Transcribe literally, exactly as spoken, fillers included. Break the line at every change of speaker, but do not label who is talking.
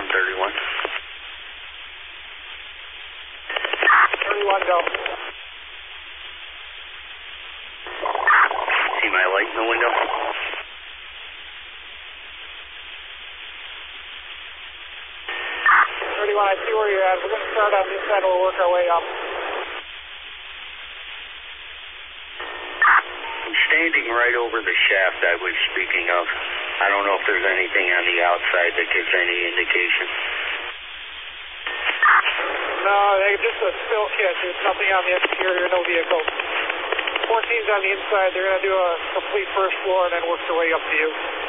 thirty-one.
thirty-one, go.
See my light in the window?
thirty-one, I see where you're at. We're going to start on this side and we'll work our way up.
I'm standing right over the shaft I was speaking of. I don't know if there's anything on the outside that gives any indication.
No, they're just a spill kit. There's nothing on the exterior, no vehicle. fourteen's on the inside. They're going to do a complete first floor and then work their way up to you.